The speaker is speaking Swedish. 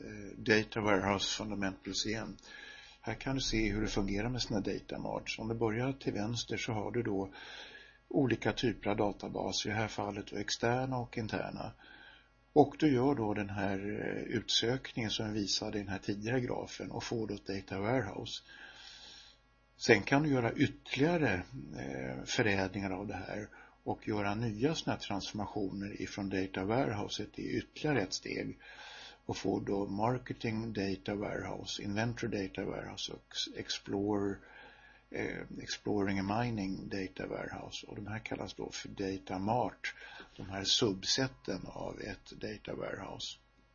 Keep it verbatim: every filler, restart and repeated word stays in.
eh, Data Warehouse Fundamentals igen. Här kan du se hur det fungerar med sina data marts. Om du börjar till vänster så har du då olika typer av databaser, i det här fallet då externa och interna. Och du gör då den här utsökningen som jag visade i den här tidigare grafen och får då ett data warehouse. Sen kan du göra ytterligare eh, förädlingar av det här och göra nya såna transformationer ifrån data warehouset i ytterligare ett steg och få då marketing data warehouse, inventory data warehouse och explore, eh, exploring and mining data warehouse, och de här kallas då för data mart, de här subseten av ett data warehouse.